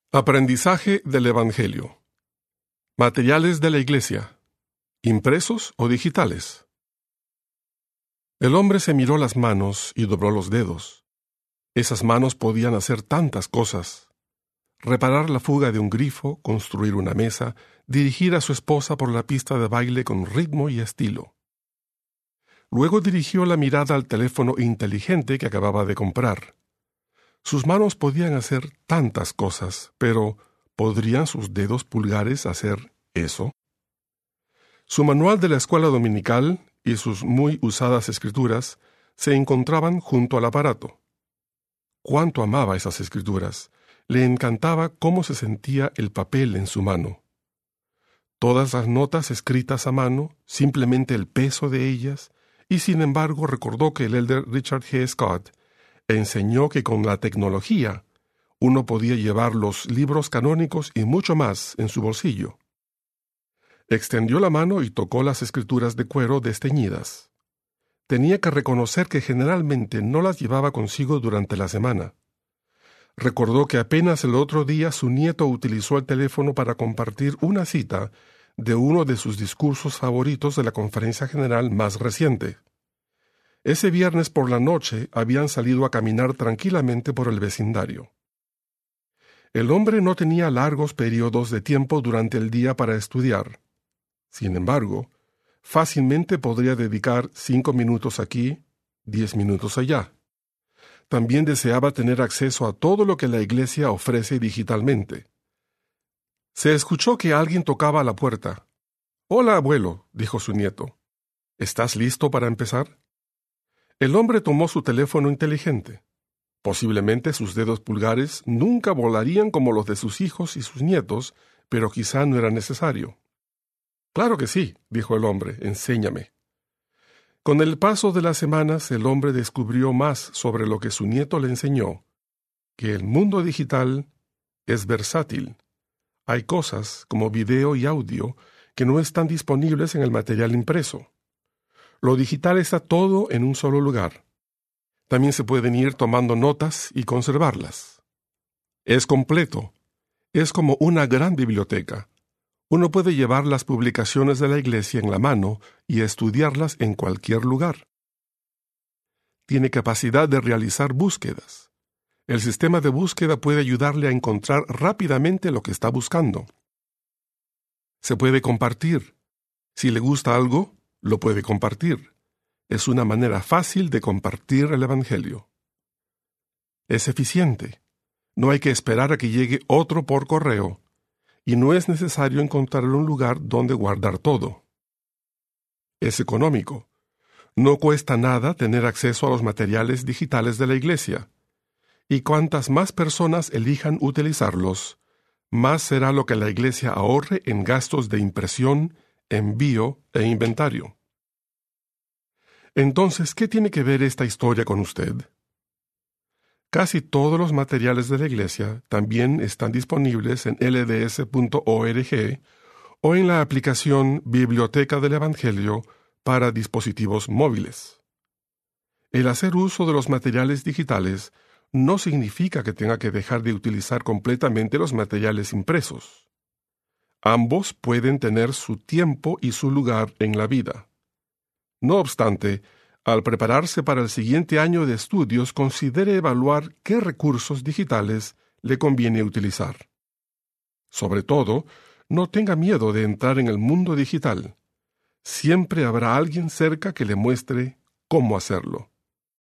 Aprendizaje del Evangelio. Materiales de la Iglesia, impresos o digitales. El hombre se miró las manos y dobló los dedos. Esas manos podían hacer tantas cosas: reparar la fuga de un grifo, construir una mesa, dirigir a su esposa por la pista de baile con ritmo y estilo. Luego dirigió la mirada al teléfono inteligente que acababa de comprar. Sus manos podían hacer tantas cosas, pero ¿podrían sus dedos pulgares hacer eso? Su manual de la escuela dominical y sus muy usadas escrituras se encontraban junto al aparato. Cuánto amaba esas escrituras. Le encantaba cómo se sentía el papel en su mano. Todas las notas escritas a mano, simplemente el peso de ellas, y sin embargo recordó que el elder Richard G. Scott enseñó que con la tecnología uno podía llevar los libros canónicos y mucho más en su bolsillo. Extendió la mano y tocó las escrituras de cuero desteñidas. Tenía que reconocer que generalmente no las llevaba consigo durante la semana. Recordó que apenas el otro día su nieto utilizó el teléfono para compartir una cita de uno de sus discursos favoritos de la conferencia general más reciente. Ese viernes por la noche habían salido a caminar tranquilamente por el vecindario. El hombre no tenía largos periodos de tiempo durante el día para estudiar. Sin embargo, fácilmente podría dedicar 5 minutos aquí, 10 minutos allá. También deseaba tener acceso a todo lo que la iglesia ofrece digitalmente. Se escuchó que alguien tocaba a la puerta. «Hola, abuelo», dijo su nieto. «¿Estás listo para empezar?» El hombre tomó su teléfono inteligente. Posiblemente sus dedos pulgares nunca volarían como los de sus hijos y sus nietos, pero quizá no era necesario. «Claro que sí», dijo el hombre, «enséñame». Con el paso de las semanas, el hombre descubrió más sobre lo que su nieto le enseñó, que el mundo digital es versátil. Hay cosas, como video y audio, que no están disponibles en el material impreso. Lo digital está todo en un solo lugar. También se pueden ir tomando notas y conservarlas. Es completo. Es como una gran biblioteca. Uno puede llevar las publicaciones de la iglesia en la mano y estudiarlas en cualquier lugar. Tiene capacidad de realizar búsquedas. El sistema de búsqueda puede ayudarle a encontrar rápidamente lo que está buscando. Se puede compartir. Si le gusta algo, lo puede compartir. Es una manera fácil de compartir el Evangelio. Es eficiente. No hay que esperar a que llegue otro por correo. Y no es necesario encontrar un lugar donde guardar todo. Es económico. No cuesta nada tener acceso a los materiales digitales de la iglesia. Y cuantas más personas elijan utilizarlos, más será lo que la iglesia ahorre en gastos de impresión, envío e inventario. Entonces, ¿qué tiene que ver esta historia con usted? Casi todos los materiales de la iglesia también están disponibles en lds.org o en la aplicación Biblioteca del Evangelio para dispositivos móviles. El hacer uso de los materiales digitales no significa que tenga que dejar de utilizar completamente los materiales impresos. Ambos pueden tener su tiempo y su lugar en la vida. No obstante, al prepararse para el siguiente año de estudios, considere evaluar qué recursos digitales le conviene utilizar. Sobre todo, no tenga miedo de entrar en el mundo digital. Siempre habrá alguien cerca que le muestre cómo hacerlo.